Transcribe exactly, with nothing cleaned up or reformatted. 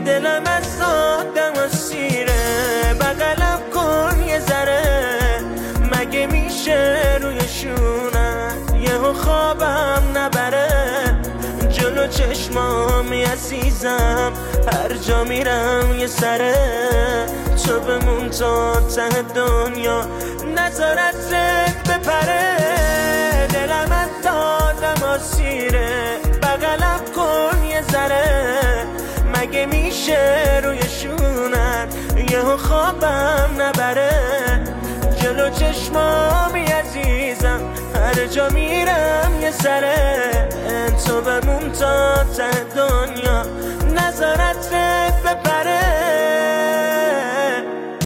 دلم از آدم و سیره، بغلم کن یه ذره، مگه میشه روی شونت یهو خوابم نبره؟ جلو چشمامی عزیزم هر جا میرم یه سره، تو بمون تا ته دنیا نظارت رد بپره. دلم از دادم آسیره، بغلم کن یه ذره، مگه میشه روی شونت یهو خوابم نبره؟ جلو چشمامی عزیزم هر جا میرم یه سره، تو بمون تا ته دنیا نظارت رد بپره.